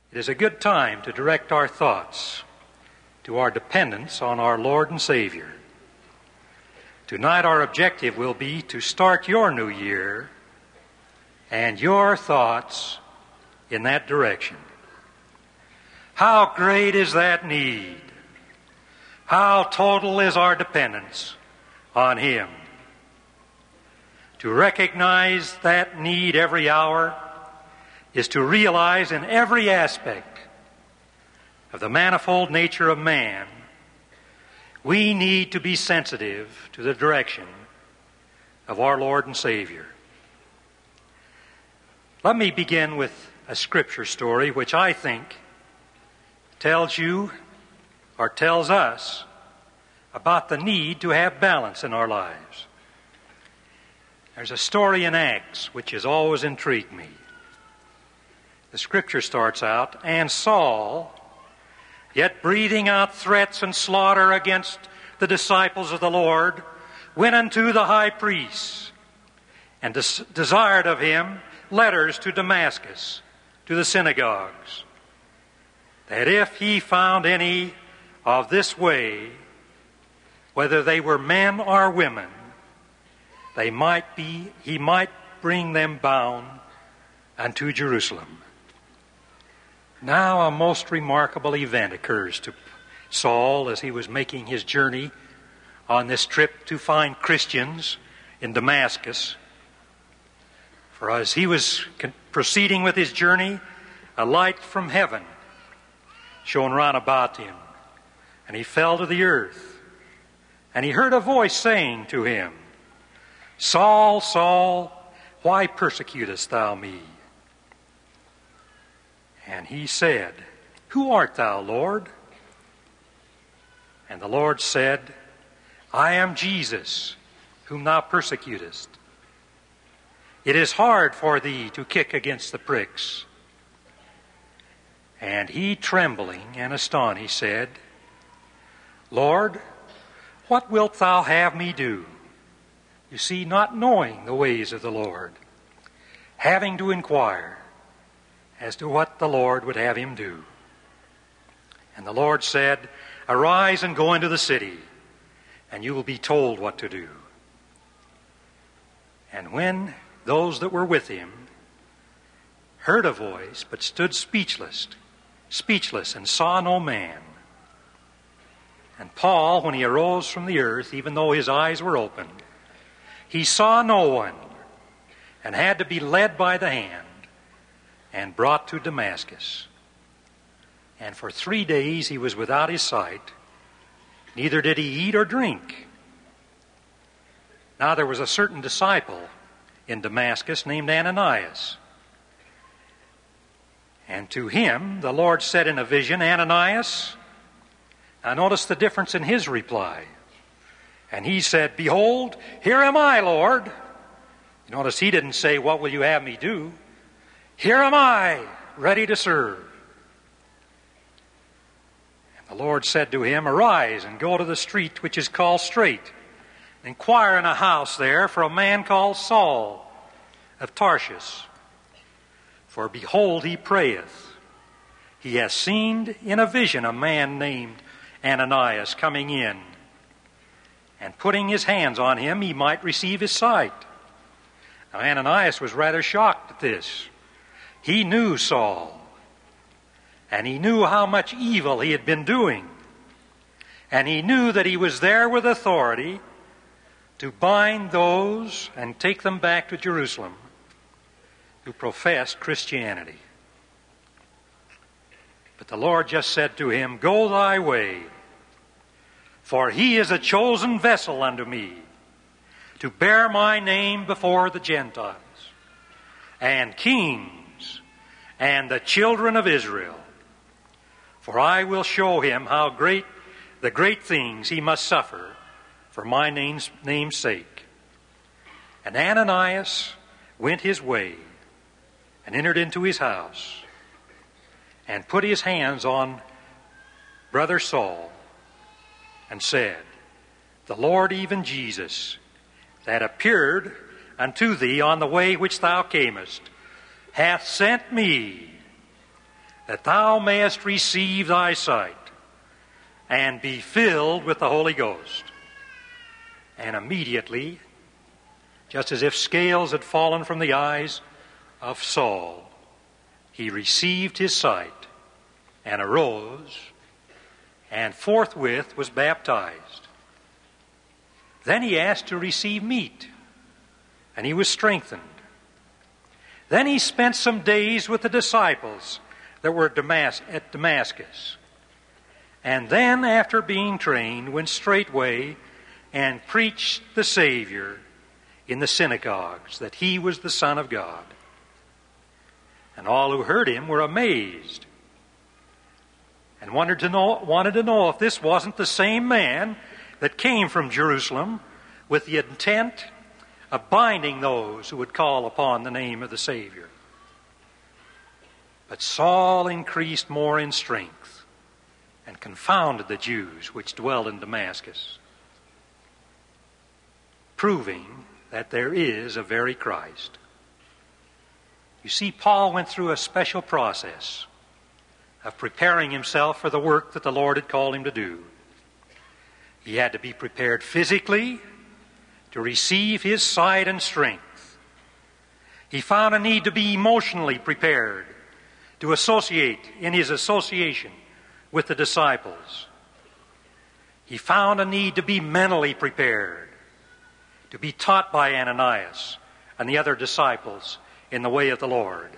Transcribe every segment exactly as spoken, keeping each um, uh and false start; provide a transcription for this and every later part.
It is a good time to direct our thoughts to our dependence on our Lord and Savior. Tonight our objective will be to start your new year and your thoughts in that direction. How great is that need? How total is our dependence on Him? To recognize that need every hour is to realize in every aspect of the manifold nature of man, we need to be sensitive to the direction of our Lord and Savior. Let me begin with a scripture story which I think tells you or tells us about the need to have balance in our lives. There's a story in Acts which has always intrigued me. The scripture starts out, and Saul, yet breathing out threats and slaughter against the disciples of the Lord, went unto the high priest and des- desired of him letters to Damascus, to the synagogues, that if he found any of this way, whether they were men or women, they might be, he might bring them bound unto Jerusalem. Now a most remarkable event occurs to Saul as he was making his journey on this trip to find Christians in Damascus. For as he was proceeding with his journey, a light from heaven shone round about him, and he fell to the earth. And he heard a voice saying to him, Saul, Saul, why persecutest thou me? And he said, Who art thou, Lord? And the Lord said, I am Jesus, whom thou persecutest. It is hard for thee to kick against the pricks. And he, trembling and astonished, said, Lord, what wilt thou have me do? You see, not knowing the ways of the Lord, having to inquire as to what the Lord would have him do. And the Lord said, Arise and go into the city, and you will be told what to do. And when those that were with him heard a voice, but stood speechless, speechless, and saw no man. And Paul, when he arose from the earth, even though his eyes were opened, he saw no one, and had to be led by the hand and brought to Damascus. And for three days he was without his sight, neither did he eat or drink. Now there was a certain disciple in Damascus named Ananias. And to him the Lord said in a vision, Ananias. Now notice the difference in his reply. And he said, Behold, here am I, Lord. You notice he didn't say, What will you have me do? Here am I, ready to serve. And the Lord said to him, Arise and go to the street which is called Straight. Inquire in a house there for a man called Saul of Tarshish. For behold, he prayeth. He has seen in a vision a man named Ananias coming in, and putting his hands on him, he might receive his sight. Now Ananias was rather shocked at this. He knew Saul, and he knew how much evil he had been doing, and he knew that he was there with authority to bind those and take them back to Jerusalem who professed Christianity. But the Lord just said to him, Go thy way, for he is a chosen vessel unto me, to bear my name before the Gentiles, and kings, and the children of Israel. For I will show him how great the great things he must suffer for my name's, name's sake. And Ananias went his way, and entered into his house, and put his hands on brother Saul, and said, The Lord, even Jesus, that appeared unto thee on the way which thou camest, hath sent me, that thou mayest receive thy sight and be filled with the Holy Ghost. And immediately, just as if scales had fallen from the eyes of Saul, he received his sight and arose and forthwith was baptized. Then he asked to receive meat, and he was strengthened. Then he spent some days with the disciples that were at Damascus. And then, after being trained, went straightway and preached the Savior in the synagogues, that he was the Son of God. And all who heard him were amazed and wanted to know, wanted to know if this wasn't the same man that came from Jerusalem with the intent of binding those who would call upon the name of the Savior. But Saul increased more in strength and confounded the Jews which dwelled in Damascus, proving that there is a very Christ. You see, Paul went through a special process of preparing himself for the work that the Lord had called him to do. He had to be prepared physically to receive his sight and strength. He found a need to be emotionally prepared to associate in his association with the disciples. He found a need to be mentally prepared to be taught by Ananias and the other disciples in the way of the Lord.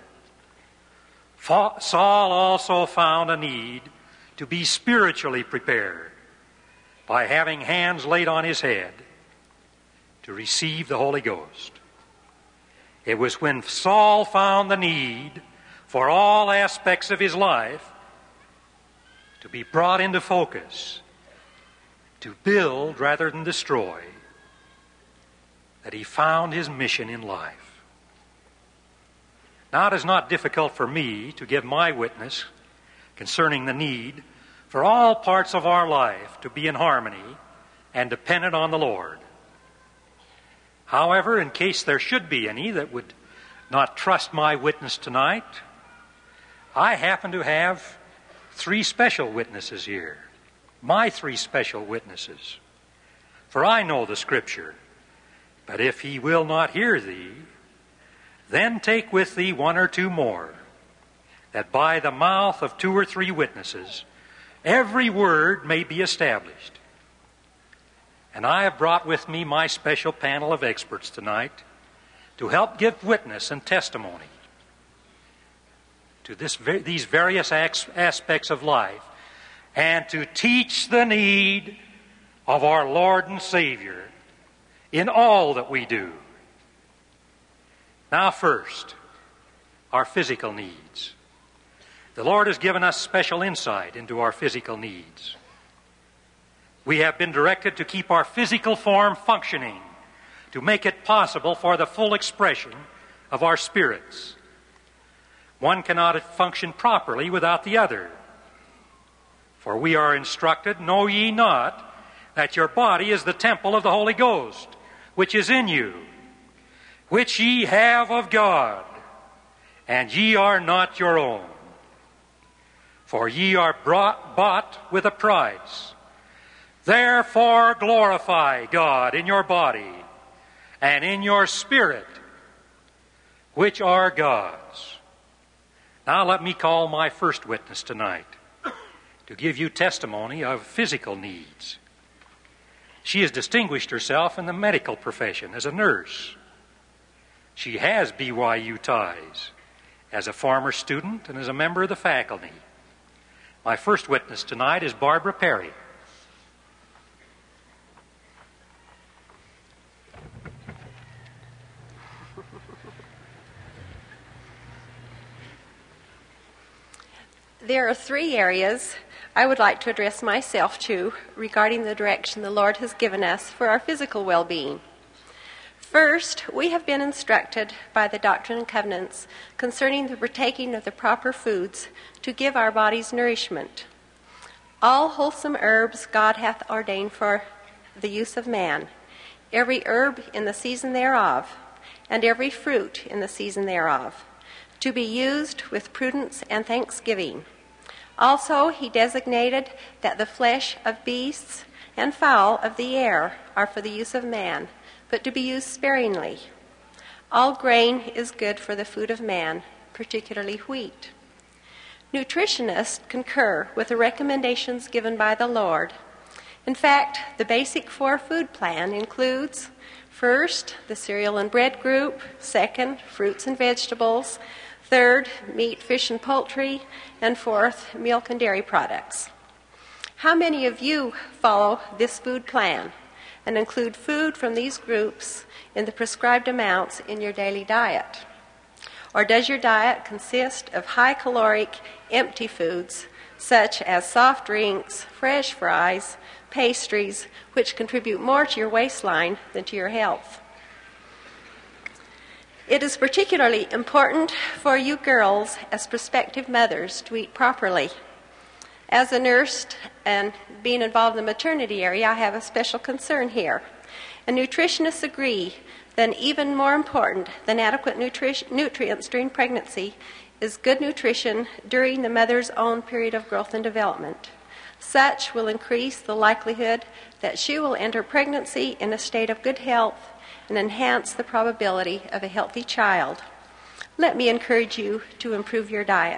Saul also found a need to be spiritually prepared by having hands laid on his head to receive the Holy Ghost. It was when Saul found the need for all aspects of his life to be brought into focus, to build rather than destroy, that he found his mission in life. Now, it is not difficult for me to give my witness concerning the need for all parts of our life to be in harmony and dependent on the Lord. However, in case there should be any that would not trust my witness tonight, I happen to have three special witnesses here, my three special witnesses. For I know the Scripture, but if he will not hear thee, then take with thee one or two more, that by the mouth of two or three witnesses every word may be established. And I have brought with me my special panel of experts tonight to help give witness and testimony to this, these various aspects of life, and to teach the need of our Lord and Savior in all that we do. Now first, our physical needs. The Lord has given us special insight into our physical needs. We have been directed to keep our physical form functioning, to make it possible for the full expression of our spirits. One cannot function properly without the other. For we are instructed, know ye not, that your body is the temple of the Holy Ghost, which is in you, which ye have of God, and ye are not your own. For ye are brought, bought with a price. Therefore glorify God in your body and in your spirit, which are God's. Now let me call my first witness tonight to give you testimony of physical needs. She has distinguished herself in the medical profession as a nurse. She has B Y U ties as a former student and as a member of the faculty. My first witness tonight is Barbara Perry. There are three areas I would like to address myself to regarding the direction the Lord has given us for our physical well-being. First, we have been instructed by the Doctrine and Covenants concerning the partaking of the proper foods to give our bodies nourishment. All wholesome herbs God hath ordained for the use of man, every herb in the season thereof, and every fruit in the season thereof, to be used with prudence and thanksgiving. Also, he designated that the flesh of beasts and fowl of the air are for the use of man, but to be used sparingly. All grain is good for the food of man, particularly wheat. Nutritionists concur with the recommendations given by the Lord. In fact, the basic four food plan includes, first, the cereal and bread group, second, fruits and vegetables, third, meat, fish, and poultry, and fourth, milk and dairy products. How many of you follow this food plan and include food from these groups in the prescribed amounts in your daily diet? Or does your diet consist of high-caloric, empty foods such as soft drinks, fresh fries, pastries, which contribute more to your waistline than to your health? It is particularly important for you girls as prospective mothers to eat properly. As a nurse and being involved in the maternity area, I have a special concern here. And nutritionists agree that even more important than adequate nutri- nutrients during pregnancy is good nutrition during the mother's own period of growth and development. Such will increase the likelihood that she will enter pregnancy in a state of good health and enhance the probability of a healthy child. Let me encourage you to improve your diet.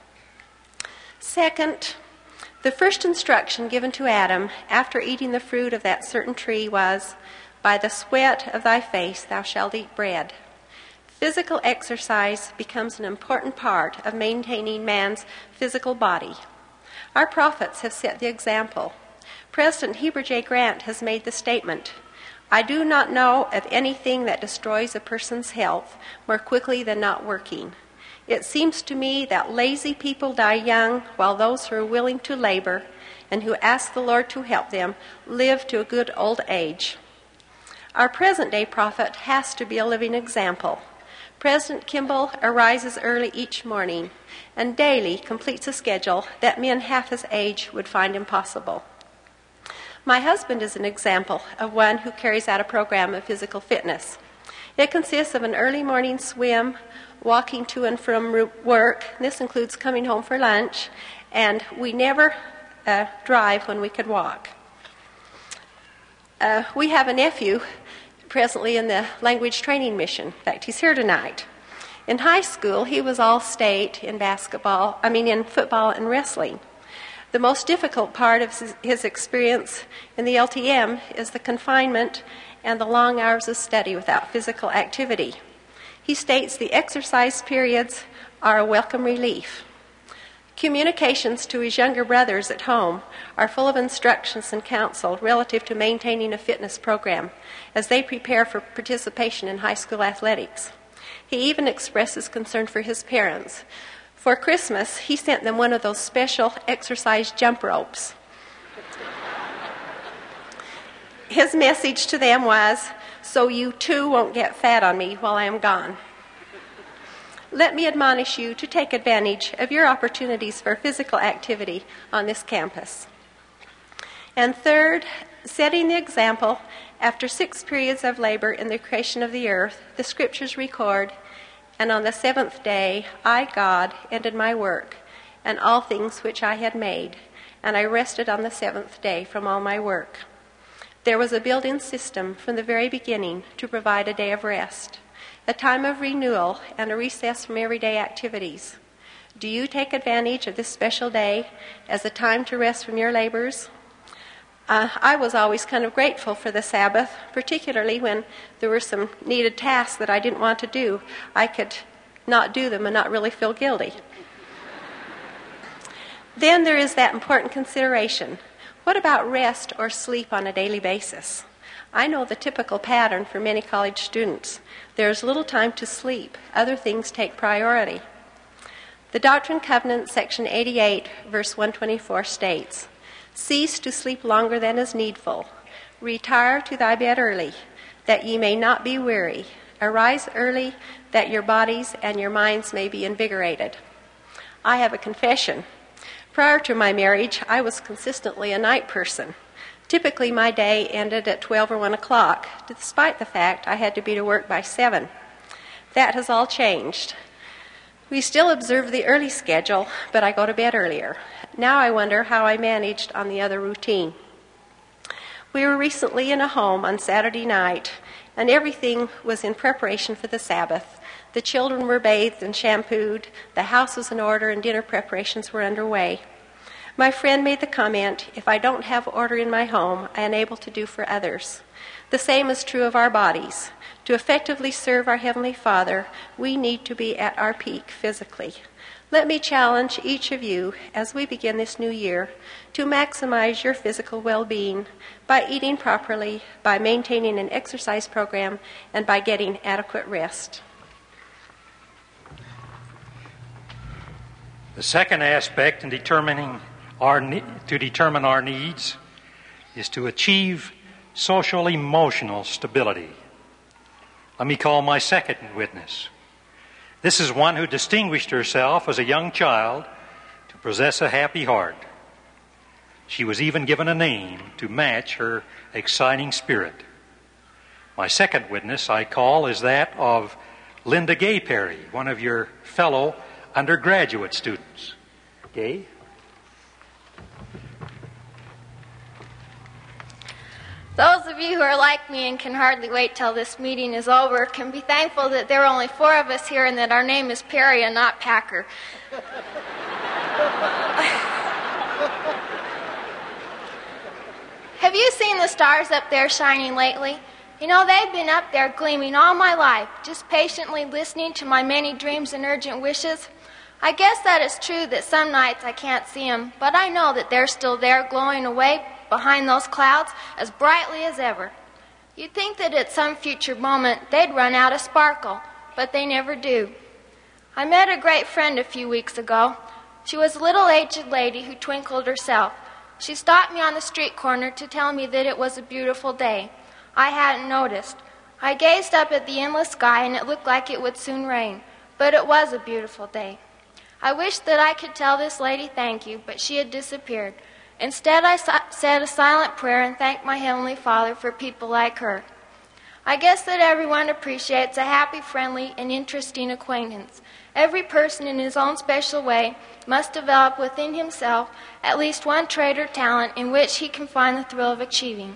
Second, the first instruction given to Adam after eating the fruit of that certain tree was, "By the sweat of thy face thou shalt eat bread." Physical exercise becomes an important part of maintaining man's physical body. Our prophets have set the example. President Heber J. Grant has made the statement, "I do not know of anything that destroys a person's health more quickly than not working. It seems to me that lazy people die young, while those who are willing to labor and who ask the Lord to help them live to a good old age." Our present-day prophet has to be a living example. President Kimball arises early each morning and daily completes a schedule that men half his age would find impossible. My husband is an example of one who carries out a program of physical fitness. It consists of an early morning swim, walking to and from work. This includes coming home for lunch, and we never uh, drive when we could walk. Uh, we have a nephew presently in the language training mission. In fact, he's here tonight. In high school, he was all-state in basketball, I mean in football and wrestling. The most difficult part of his experience in the L T M is the confinement and the long hours of study without physical activity. He states the exercise periods are a welcome relief. Communications to his younger brothers at home are full of instructions and counsel relative to maintaining a fitness program as they prepare for participation in high school athletics. He even expresses concern for his parents. For Christmas, he sent them one of those special exercise jump ropes. His message to them was, "So you too won't get fat on me while I am gone." Let me admonish you to take advantage of your opportunities for physical activity on this campus. And third, setting the example, after six periods of labor in the creation of the earth, the scriptures record, "And on the seventh day I, God, ended my work, and all things which I had made, and I rested on the seventh day from all my work." There was a built-in system from the very beginning to provide a day of rest, a time of renewal, and a recess from everyday activities. Do you take advantage of this special day as a time to rest from your labors? Uh, I was always kind of grateful for the Sabbath, particularly when there were some needed tasks that I didn't want to do. I could not do them and not really feel guilty. Then there is that important consideration. What about rest or sleep on a daily basis? I know the typical pattern for many college students. There is little time to sleep. Other things take priority. The Doctrine and Covenants, section eighty-eight, verse one twenty-four states, "Cease to sleep longer than is needful. Retire to thy bed early, that ye may not be weary. Arise early, that your bodies and your minds may be invigorated." I have a confession. Prior to my marriage, I was consistently a night person. Typically, my day ended at twelve or one o'clock, despite the fact I had to be to work by seven. That has all changed. We still observe the early schedule, but I go to bed earlier. Now I wonder how I managed on the other routine. We were recently in a home on Saturday night, and everything was in preparation for the Sabbath. The children were bathed and shampooed, the house was in order, and dinner preparations were underway. My friend made the comment, if I don't have order in my home, I am unable to do for others. The same is true of our bodies. To effectively serve our Heavenly Father, we need to be at our peak physically. Let me challenge each of you as we begin this new year to maximize your physical well-being by eating properly, by maintaining an exercise program, and by getting adequate rest. The second aspect in determining our ne- to determine our needs is to achieve social emotional stability. Let me call my second witness. This is one who distinguished herself as a young child to possess a happy heart. She was even given a name to match her exciting spirit. My second witness I call is that of Linda Gay Perry, one of your fellow undergraduate students. Gay? Those of you who are like me and can hardly wait till this meeting is over can be thankful that there are only four of us here and that our name is Perry and not Packer. Have you seen the stars up there shining lately? You know, they've been up there gleaming all my life, just patiently listening to my many dreams and urgent wishes. I guess that it's true that some nights I can't see them, but I know that they're still there glowing away behind those clouds as brightly as ever. You'd think that at some future moment they'd run out of sparkle, but they never do. I met a great friend a few weeks ago. She was a little aged lady who twinkled herself. She stopped me on the street corner to tell me that it was a beautiful day. I hadn't noticed. I gazed up at the endless sky and it looked like it would soon rain, but it was a beautiful day. I wished that I could tell this lady thank you, but she had disappeared. Instead, I said a silent prayer and thanked my Heavenly Father for people like her. I guess that everyone appreciates a happy, friendly, and interesting acquaintance. Every person in his own special way must develop within himself at least one trait or talent in which he can find the thrill of achieving.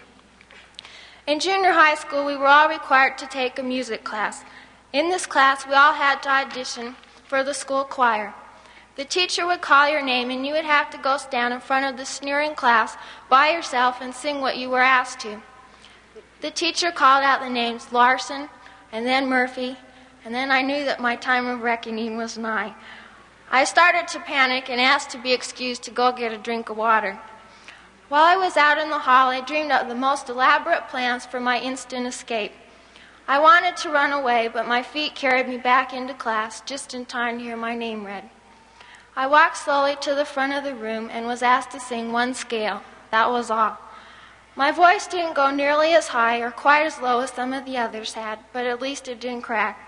In junior high school, we were all required to take a music class. In this class, we all had to audition for the school choir. The teacher would call your name and you would have to go stand in front of the sneering class by yourself and sing what you were asked to. The teacher called out the names Larson and then Murphy, and then I knew that my time of reckoning was nigh. I started to panic and asked to be excused to go get a drink of water. While I was out in the hall, I dreamed of the most elaborate plans for my instant escape. I wanted to run away, but my feet carried me back into class just in time to hear my name read. I walked slowly to the front of the room and was asked to sing one scale. That was all. My voice didn't go nearly as high or quite as low as some of the others had, but at least it didn't crack.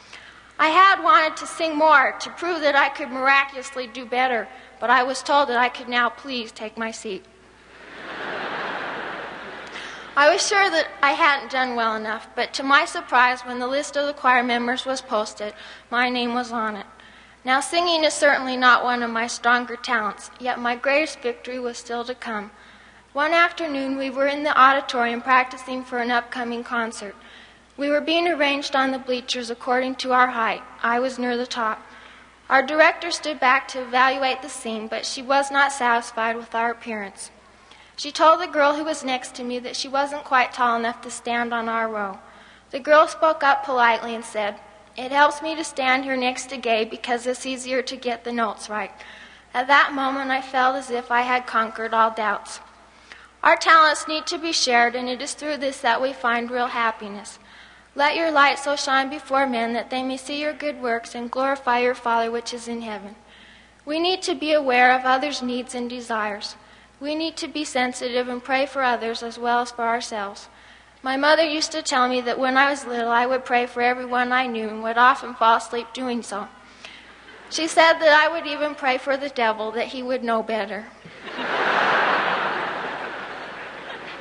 I had wanted to sing more to prove that I could miraculously do better, but I was told that I could now please take my seat. I was sure that I hadn't done well enough, but to my surprise, when the list of the choir members was posted, my name was on it. Now, singing is certainly not one of my stronger talents, yet my greatest victory was still to come. One afternoon, we were in the auditorium practicing for an upcoming concert. We were being arranged on the bleachers according to our height. I was near the top. Our director stood back to evaluate the scene, but she was not satisfied with our appearance. She told the girl who was next to me that she wasn't quite tall enough to stand on our row. The girl spoke up politely and said, "It helps me to stand here next to Gay because it's easier to get the notes right." At that moment, I felt as if I had conquered all doubts. Our talents need to be shared, and it is through this that we find real happiness. Let your light so shine before men that they may see your good works and glorify your Father which is in heaven. We need to be aware of others' needs and desires. We need to be sensitive and pray for others as well as for ourselves. My mother used to tell me that when I was little, I would pray for everyone I knew and would often fall asleep doing so. She said that I would even pray for the devil, that he would know better.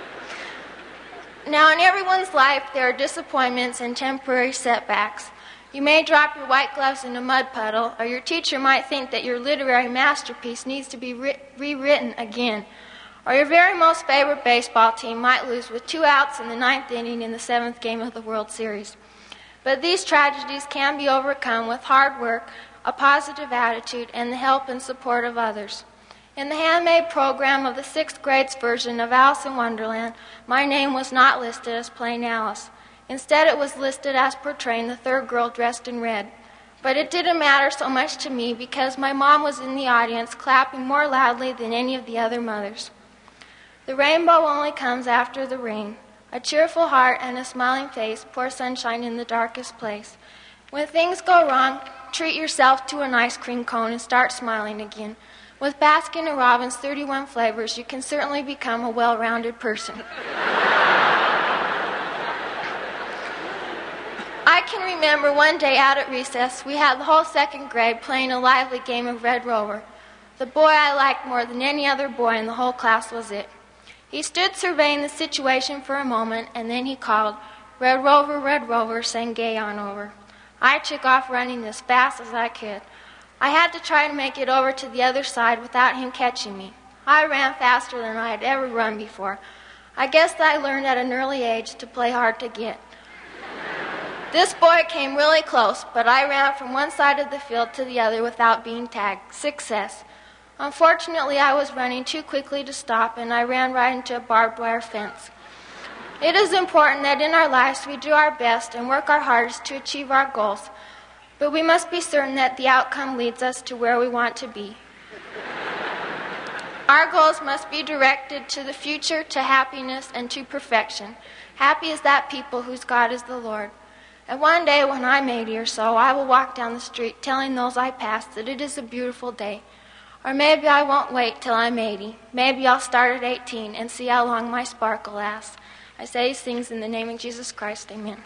Now, in everyone's life, there are disappointments and temporary setbacks. You may drop your white gloves in a mud puddle, or your teacher might think that your literary masterpiece needs to be re- rewritten again. Or your very most favorite baseball team might lose with two outs in the ninth inning in the seventh game of the World Series. But these tragedies can be overcome with hard work, a positive attitude, and the help and support of others. In the handmade program of the sixth grade's version of Alice in Wonderland, my name was not listed as plain Alice. Instead, it was listed as portraying the third girl dressed in red. But it didn't matter so much to me because my mom was in the audience clapping more loudly than any of the other mothers. The rainbow only comes after the rain. A cheerful heart and a smiling face pour sunshine in the darkest place. When things go wrong, treat yourself to an ice cream cone and start smiling again. With Baskin and Robbins' thirty-one flavors, you can certainly become a well-rounded person. I can remember one day out at recess, we had the whole second grade playing a lively game of Red Rover. The boy I liked more than any other boy in the whole class was it. He stood surveying the situation for a moment, and then he called, "Red Rover, Red Rover, send gay on over." I took off running as fast as I could. I had to try to make it over to the other side without him catching me. I ran faster than I had ever run before. I guess I learned at an early age to play hard to get. This boy came really close, but I ran from one side of the field to the other without being tagged. Success. Unfortunately, I was running too quickly to stop, and I ran right into a barbed wire fence. It is important that in our lives we do our best and work our hardest to achieve our goals, but we must be certain that the outcome leads us to where we want to be. Our goals must be directed to the future, to happiness, and to perfection. Happy is that people whose God is the Lord. And one day when I'm eighty or so, I will walk down the street telling those I pass that it is a beautiful day. Or maybe I won't wait till I'm eighty. Maybe I'll start at eighteen and see how long my sparkle lasts. I say these things in the name of Jesus Christ. Amen.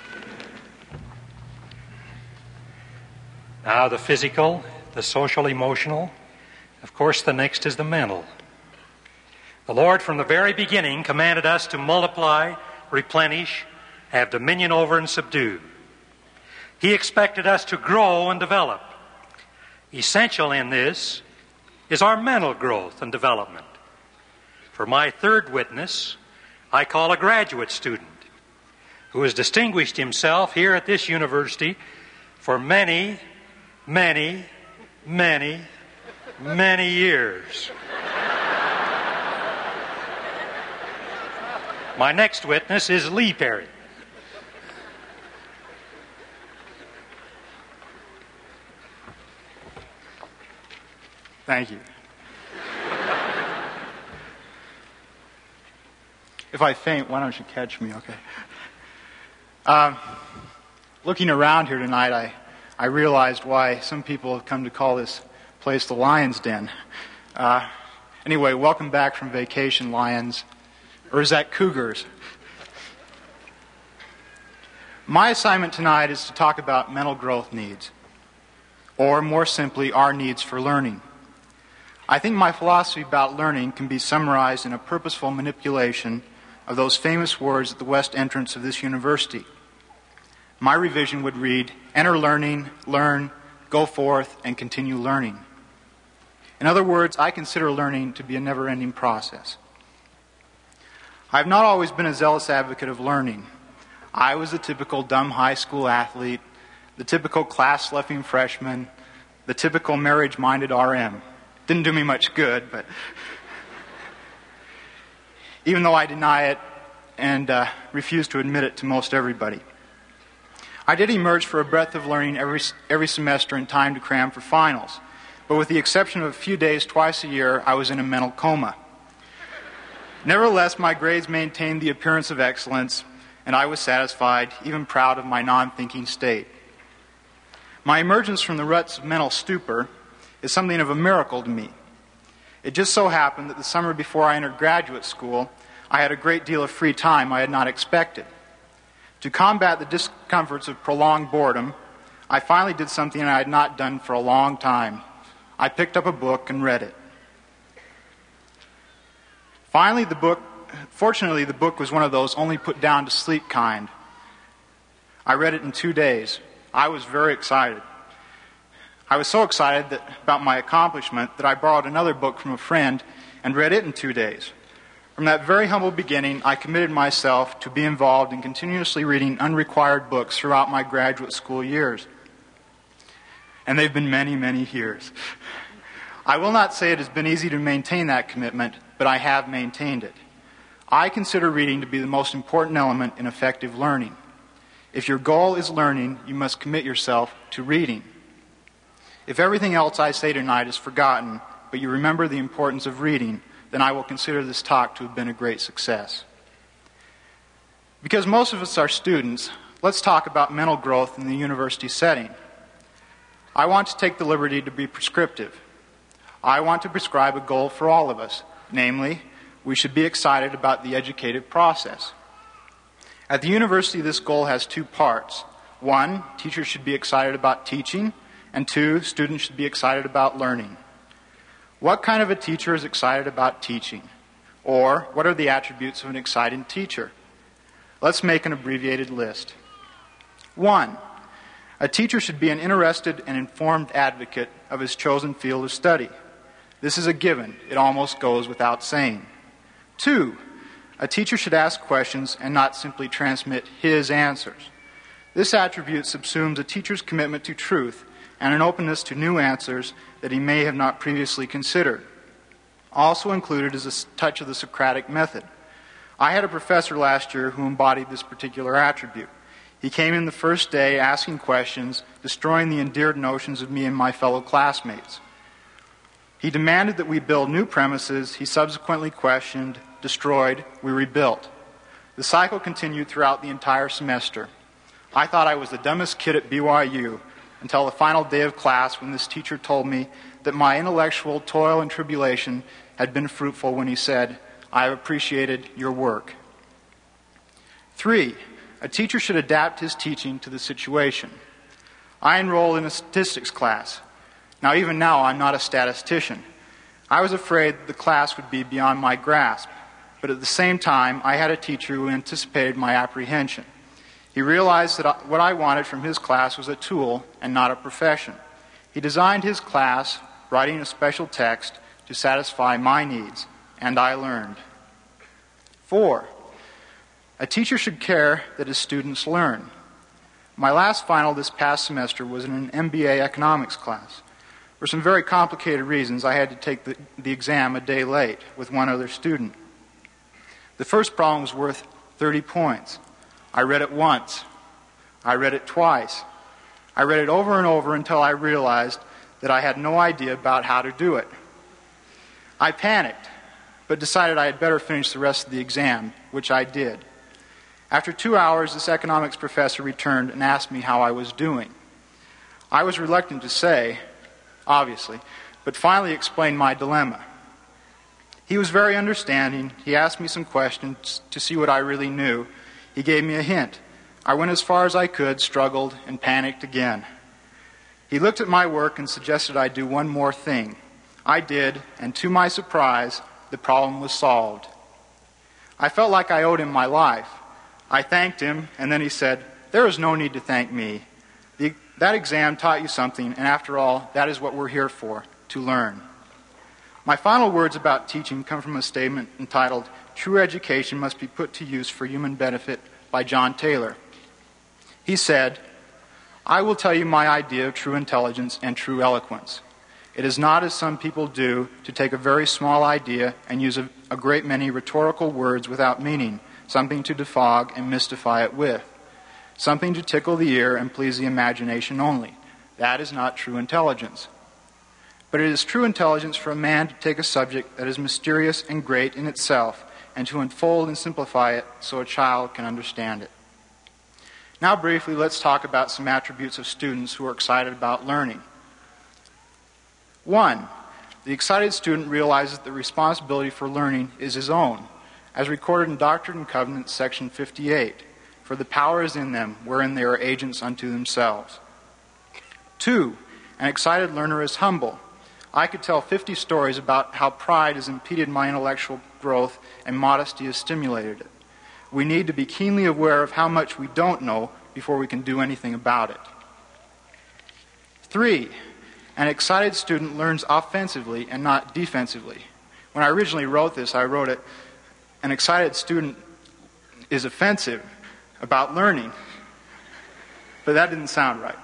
Now the physical, the social, emotional. Of course, the next is the mental. The Lord from the very beginning commanded us to multiply, replenish, have dominion over, and subdue. He expected us to grow and develop. Essential in this is our mental growth and development. For my third witness, I call a graduate student who has distinguished himself here at this university for many, many, many, many years. My next witness is Lee Perry. Thank you. If I faint, why don't you catch me, okay? Um, looking around here tonight, I, I realized why some people have come to call this place the Lion's Den. Uh, anyway, welcome back from vacation, Lions. Or is that Cougars? My assignment tonight is to talk about mental growth needs, or more simply, our needs for learning. I think my philosophy about learning can be summarized in a purposeful manipulation of those famous words at the west entrance of this university. My revision would read, enter learning, learn, go forth, and continue learning. In other words, I consider learning to be a never-ending process. I have not always been a zealous advocate of learning. I was the typical dumb high school athlete, the typical class-sloughing freshman, the typical marriage-minded R M. Didn't do me much good, but even though I deny it and uh, refuse to admit it to most everybody. I did emerge for a breadth of learning every, every semester in time to cram for finals, but with the exception of a few days twice a year, I was in a mental coma. Nevertheless, my grades maintained the appearance of excellence, and I was satisfied, even proud of my non-thinking state. My emergence from the ruts of mental stupor is something of a miracle to me. It just so happened that the summer before I entered graduate school, I had a great deal of free time I had not expected. To combat the discomforts of prolonged boredom, I finally did something I had not done for a long time. I picked up a book and read it. Finally, the book, fortunately, the book was one of those only put down to sleep kind. I read it in two days. I was very excited. I was so excited that, about my accomplishment that I borrowed another book from a friend and read it in two days. From that very humble beginning, I committed myself to be involved in continuously reading unrequired books throughout my graduate school years. And they've been many, many years. I will not say it has been easy to maintain that commitment, but I have maintained it. I consider reading to be the most important element in effective learning. If your goal is learning, you must commit yourself to reading. If everything else I say tonight is forgotten, but you remember the importance of reading, then I will consider this talk to have been a great success. Because most of us are students, let's talk about mental growth in the university setting. I want to take the liberty to be prescriptive. I want to prescribe a goal for all of us, namely, we should be excited about the educative process. At the university, this goal has two parts. One, teachers should be excited about teaching, and two, students should be excited about learning. What kind of a teacher is excited about teaching? Or, what are the attributes of an excited teacher? Let's make an abbreviated list. One, a teacher should be an interested and informed advocate of his chosen field of study. This is a given. It almost goes without saying. Two, a teacher should ask questions and not simply transmit his answers. This attribute subsumes a teacher's commitment to truth and an openness to new answers that he may have not previously considered. Also included is a touch of the Socratic method. I had a professor last year who embodied this particular attribute. He came in the first day asking questions, destroying the endeared notions of me and my fellow classmates. He demanded that we build new premises. He subsequently questioned, destroyed, we rebuilt. The cycle continued throughout the entire semester. I thought I was the dumbest kid at B Y U until the final day of class when this teacher told me that my intellectual toil and tribulation had been fruitful when he said, I have appreciated your work. Three, a teacher should adapt his teaching to the situation. I enrolled in a statistics class. Now, even now, I'm not a statistician. I was afraid the class would be beyond my grasp, but at the same time, I had a teacher who anticipated my apprehension. He realized that what I wanted from his class was a tool and not a profession. He designed his class, writing a special text to satisfy my needs, and I learned. Four, a teacher should care that his students learn. My last final this past semester was in an M B A economics class. For some very complicated reasons, I had to take the, the exam a day late with one other student. The first problem was worth thirty points. I read it once. I read it twice. I read it over and over until I realized that I had no idea about how to do it. I panicked, but decided I had better finish the rest of the exam, which I did. After two hours, this economics professor returned and asked me how I was doing. I was reluctant to say, obviously, but finally explained my dilemma. He was very understanding. He asked me some questions to see what I really knew. He gave me a hint. I went as far as I could, struggled, and panicked again. He looked at my work and suggested I do one more thing. I did, and to my surprise, the problem was solved. I felt like I owed him my life. I thanked him, and then he said, "There is no need to thank me. The, that exam taught you something, and after all, that is what we're here for, to learn." My final words about teaching come from a statement entitled, "True Education Must Be Put to Use for Human Benefit" by John Taylor. He said, "I will tell you my idea of true intelligence and true eloquence. It is not, as some people do, to take a very small idea and use a, a great many rhetorical words without meaning, something to defog and mystify it with, something to tickle the ear and please the imagination only. That is not true intelligence. But it is true intelligence for a man to take a subject that is mysterious and great in itself and to unfold and simplify it so a child can understand it." Now briefly, let's talk about some attributes of students who are excited about learning. One, the excited student realizes that the responsibility for learning is his own, as recorded in Doctrine and Covenants, section fifty-eight, "For the power is in them, wherein they are agents unto themselves." Two, an excited learner is humble. I could tell fifty stories about how pride has impeded my intellectual growth and modesty has stimulated it. We need to be keenly aware of how much we don't know before we can do anything about it. Three, an excited student learns offensively and not defensively. When I originally wrote this, I wrote it, an excited student is offensive about learning. But that didn't sound right.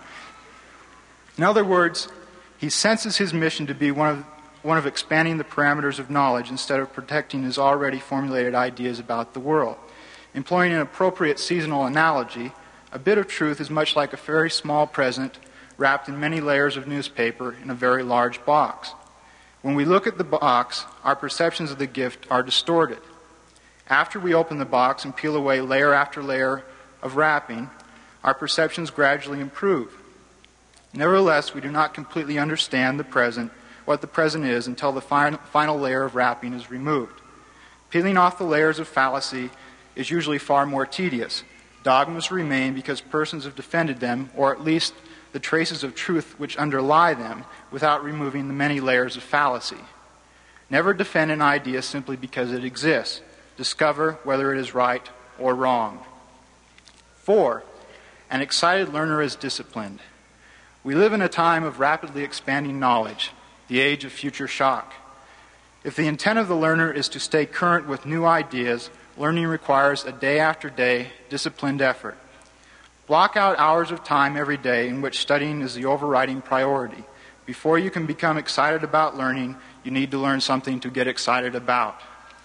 In other words, he senses his mission to be one of, one of expanding the parameters of knowledge instead of protecting his already formulated ideas about the world. Employing an appropriate seasonal analogy, a bit of truth is much like a very small present wrapped in many layers of newspaper in a very large box. When we look at the box, our perceptions of the gift are distorted. After we open the box and peel away layer after layer of wrapping, our perceptions gradually improve. Nevertheless, we do not completely understand the present, what the present is, until the final, final layer of wrapping is removed. Peeling off the layers of fallacy is usually far more tedious. Dogmas remain because persons have defended them, or at least the traces of truth which underlie them, without removing the many layers of fallacy. Never defend an idea simply because it exists. Discover whether it is right or wrong. Four, an excited learner is disciplined. We live in a time of rapidly expanding knowledge, the age of future shock. If the intent of the learner is to stay current with new ideas, learning requires a day after day, disciplined effort. Block out hours of time every day in which studying is the overriding priority. Before you can become excited about learning, you need to learn something to get excited about.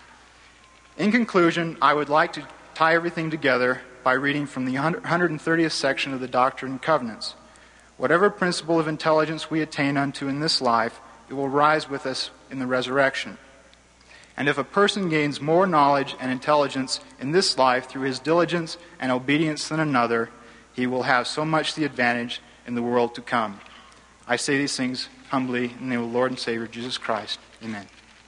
In conclusion, I would like to tie everything together by reading from the one hundred thirtieth section of the Doctrine and Covenants. Whatever principle of intelligence we attain unto in this life, it will rise with us in the resurrection. And if a person gains more knowledge and intelligence in this life through his diligence and obedience than another, he will have so much the advantage in the world to come. I say these things humbly in the name of the Lord and Savior, Jesus Christ. Amen.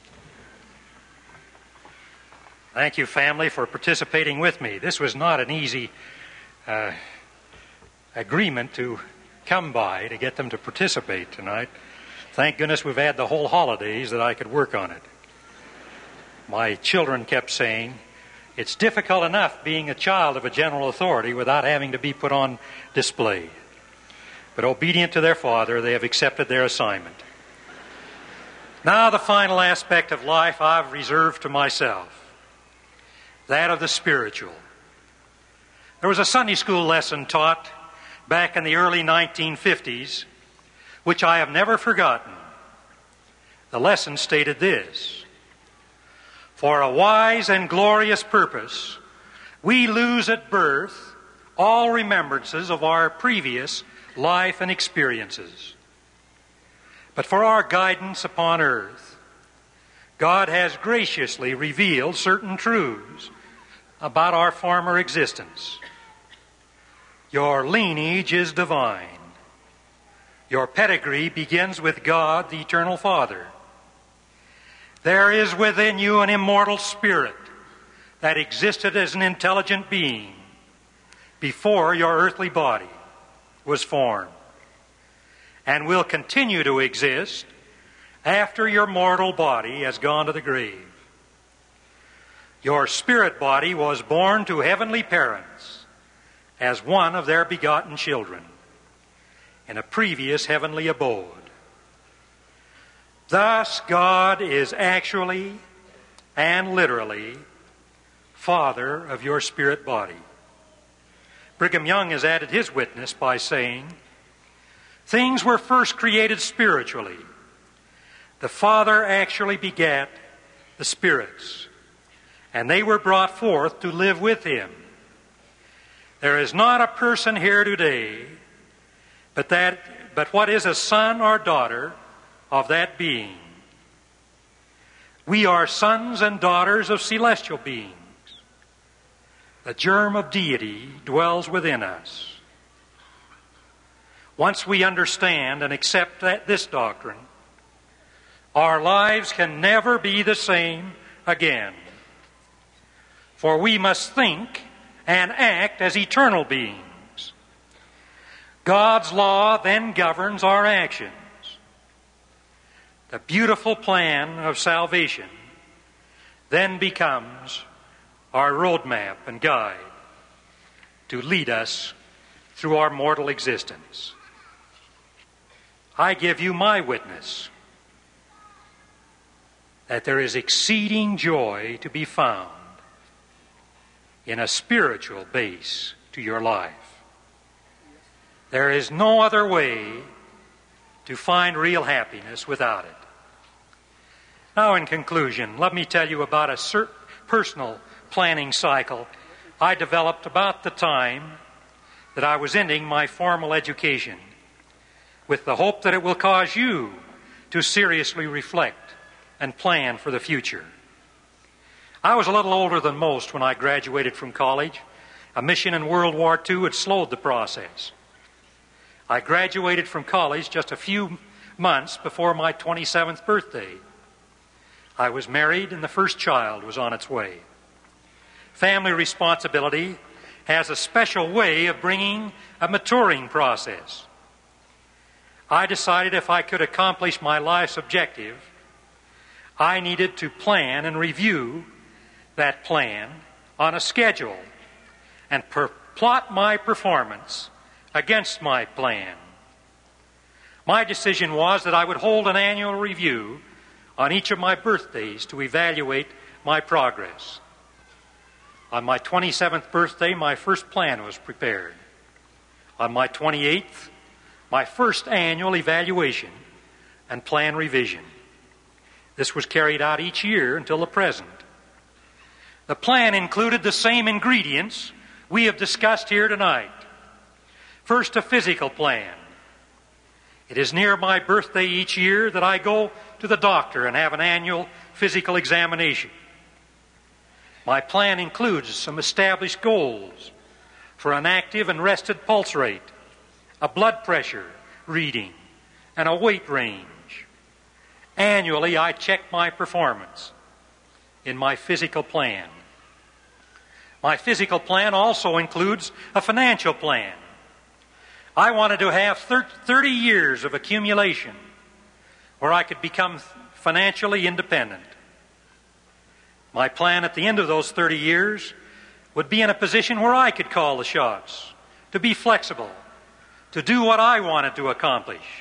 Thank you, family, for participating with me. This was not an easy uh, agreement to come by to get them to participate tonight. Thank goodness we've had the whole holidays that I could work on it. My children kept saying, it's difficult enough being a child of a general authority without having to be put on display. But obedient to their father, they have accepted their assignment. Now the final aspect of life I've reserved to myself, that of the spiritual. There was a Sunday school lesson taught back in the early nineteen fifties, which I have never forgotten. The lesson stated this: for a wise and glorious purpose, we lose at birth all remembrances of our previous life and experiences. But for our guidance upon earth, God has graciously revealed certain truths about our former existence. Your lineage is divine. Your pedigree begins with God, the Eternal Father. There is within you an immortal spirit that existed as an intelligent being before your earthly body was formed, and will continue to exist after your mortal body has gone to the grave. Your spirit body was born to heavenly parents as one of their begotten children in a previous heavenly abode. Thus, God is actually and literally Father of your spirit body. Brigham Young has added his witness by saying, things were first created spiritually. The Father actually begat the spirits, and they were brought forth to live with Him. There is not a person here today, but that, but what is a son or daughter of that being. We are sons and daughters of celestial beings. The germ of deity dwells within us. Once we understand and accept that, this doctrine, our lives can never be the same again. For we must think and act as eternal beings. God's law then governs our actions. The beautiful plan of salvation then becomes our roadmap and guide to lead us through our mortal existence. I give you my witness that there is exceeding joy to be found in a spiritual base to your life. There is no other way to find real happiness without it. Now, in conclusion, let me tell you about a cert- personal planning cycle I developed about the time that I was ending my formal education, with the hope that it will cause you to seriously reflect and plan for the future. I was a little older than most when I graduated from college. A mission in World War Two had slowed the process. I graduated from college just a few months before my twenty-seventh birthday. I was married and the first child was on its way. Family responsibility has a special way of bringing a maturing process. I decided if I could accomplish my life's objective, I needed to plan and review that plan on a schedule and per- plot my performance against my plan. My decision was that I would hold an annual review on each of my birthdays to evaluate my progress. On my twenty-seventh birthday, my first plan was prepared. On my twenty-eighth, my first annual evaluation and plan revision. This was carried out each year until the present. The plan included the same ingredients we have discussed here tonight. First, a physical plan. It is near my birthday each year that I go to the doctor and have an annual physical examination. My plan includes some established goals for an active and rested pulse rate, a blood pressure reading, and a weight range. Annually, I check my performance in my physical plan. My physical plan also includes a financial plan. I wanted to have thirty years of accumulation where I could become financially independent. My plan at the end of those thirty years would be in a position where I could call the shots, to be flexible, to do what I wanted to accomplish.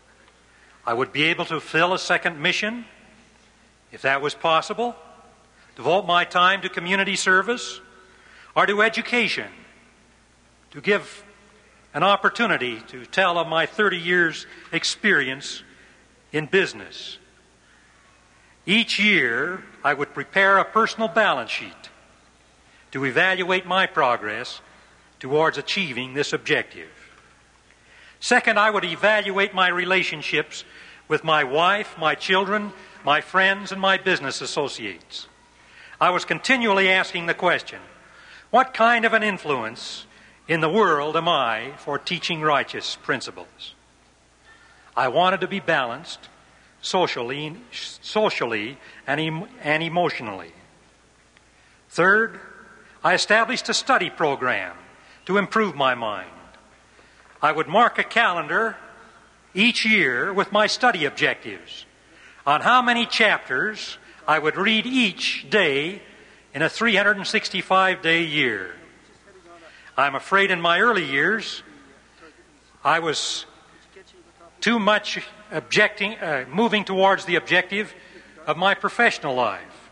I would be able to fill a second mission, if that was possible, devote my time to community service or to education, to give an opportunity to tell of my thirty years' experience in business. Each year, I would prepare a personal balance sheet to evaluate my progress towards achieving this objective. Second, I would evaluate my relationships with my wife, my children, my friends, and my business associates. I was continually asking the question, what kind of an influence in the world am I for teaching righteous principles? I wanted to be balanced socially, socially and, em- and emotionally. Third, I established a study program to improve my mind. I would mark a calendar each year with my study objectives on how many chapters I would read each day in a three hundred sixty-five day year. I'm afraid in my early years, I was too much objecting, uh, moving towards the objective of my professional life.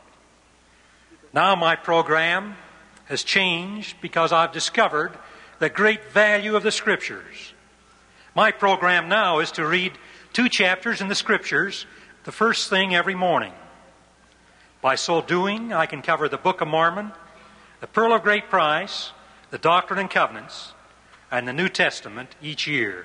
Now my program has changed because I've discovered the great value of the Scriptures. My program now is to read two chapters in the Scriptures the first thing every morning. By so doing, I can cover the Book of Mormon, the Pearl of Great Price, the Doctrine and Covenants, and the New Testament each year.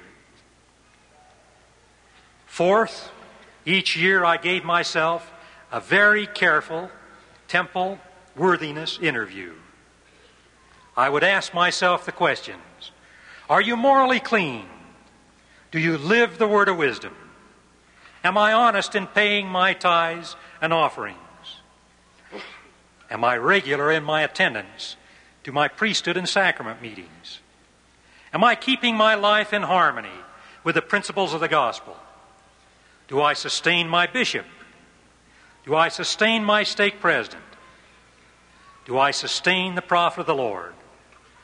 Fourth, each year I gave myself a very careful temple worthiness interview. I would ask myself the questions, are you morally clean? Do you live the word of wisdom? Am I honest in paying my tithes and offerings? Am I regular in my attendance to my priesthood and sacrament meetings? Am I keeping my life in harmony with the principles of the gospel? Do I sustain my bishop? Do I sustain my stake president? Do I sustain the prophet of the Lord?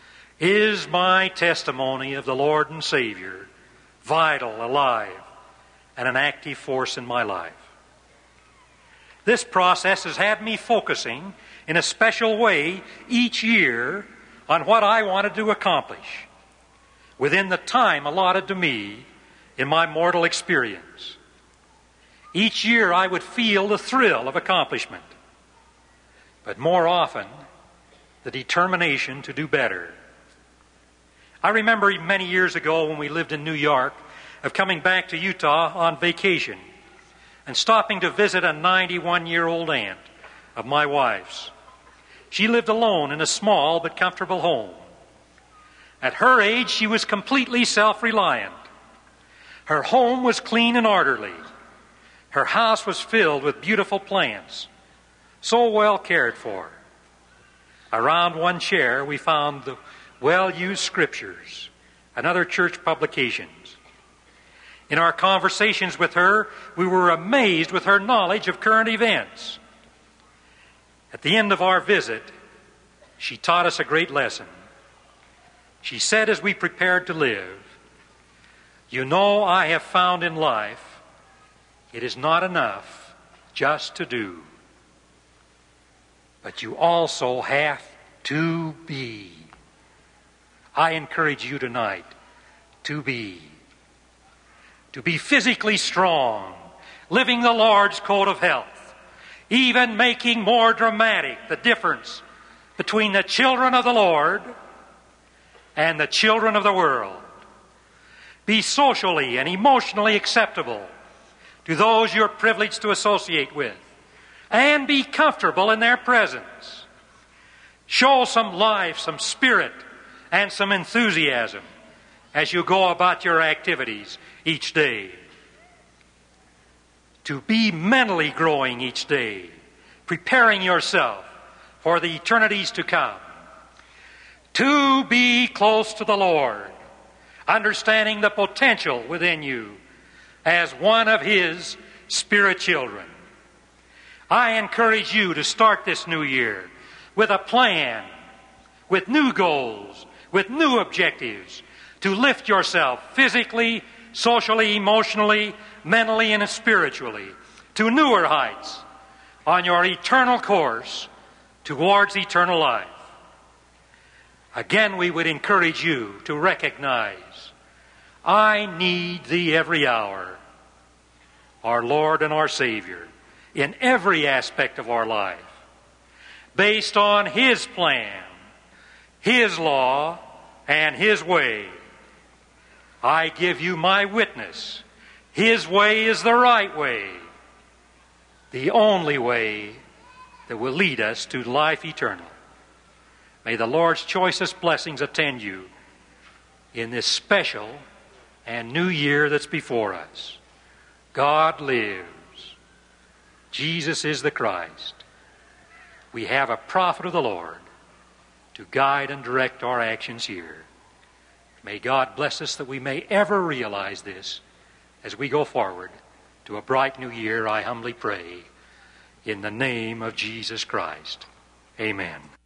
Is my testimony of the Lord and Savior vital, alive, and an active force in my life. This process has had me focusing in a special way each year on what I wanted to accomplish within the time allotted to me in my mortal experience. Each year I would feel the thrill of accomplishment, but more often the determination to do better. I remember many years ago when we lived in New York of coming back to Utah on vacation and stopping to visit a ninety-one-year-old aunt of my wife's. She lived alone in a small but comfortable home. At her age, she was completely self-reliant. Her home was clean and orderly. Her house was filled with beautiful plants, so well cared for. Around one chair, we found the well-used scriptures and other church publications. In our conversations with her, we were amazed with her knowledge of current events. At the end of our visit, she taught us a great lesson. She said as we prepared to live, "You know, I have found in life, it is not enough just to do, but you also have to be." I encourage you tonight to be. To be physically strong, living the Lord's code of health, even making more dramatic the difference between the children of the Lord and the children of the world. Be socially and emotionally acceptable to those you're privileged to associate with, and be comfortable in their presence. Show some life, some spirit, and some enthusiasm as you go about your activities each day. To be mentally growing each day, preparing yourself for the eternities to come. To be close to the Lord, understanding the potential within you as one of His Spirit children. I encourage you to start this new year with a plan, with new goals, with new objectives, to lift yourself physically, socially, emotionally, mentally, and spiritually to newer heights on your eternal course towards eternal life. Again, we would encourage you to recognize, I need Thee every hour, our Lord and our Savior, in every aspect of our life, based on His plan, His law, and His way. I give you my witness. His way is the right way, the only way that will lead us to life eternal. May the Lord's choicest blessings attend you in this special and new year that's before us. God lives. Jesus is the Christ. We have a prophet of the Lord to guide and direct our actions here. May God bless us that we may ever realize this as we go forward to a bright new year, I humbly pray, in the name of Jesus Christ. Amen.